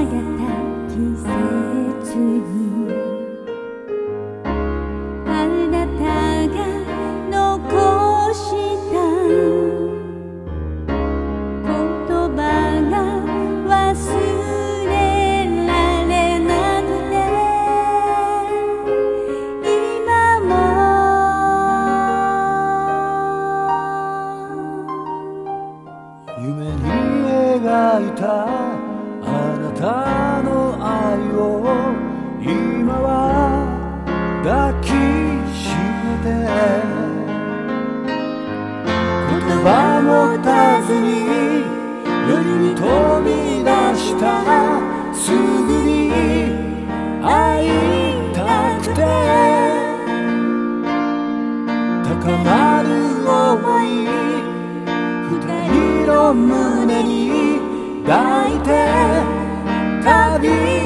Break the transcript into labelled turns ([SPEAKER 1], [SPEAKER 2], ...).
[SPEAKER 1] 季節にあなたが残した言葉が忘れられなくて今も
[SPEAKER 2] 夢に描いたあなたの愛を今は抱きしめて言葉もたずに夜に飛び出したすぐに会いたくて高まる想い二人の胸に抱いて旅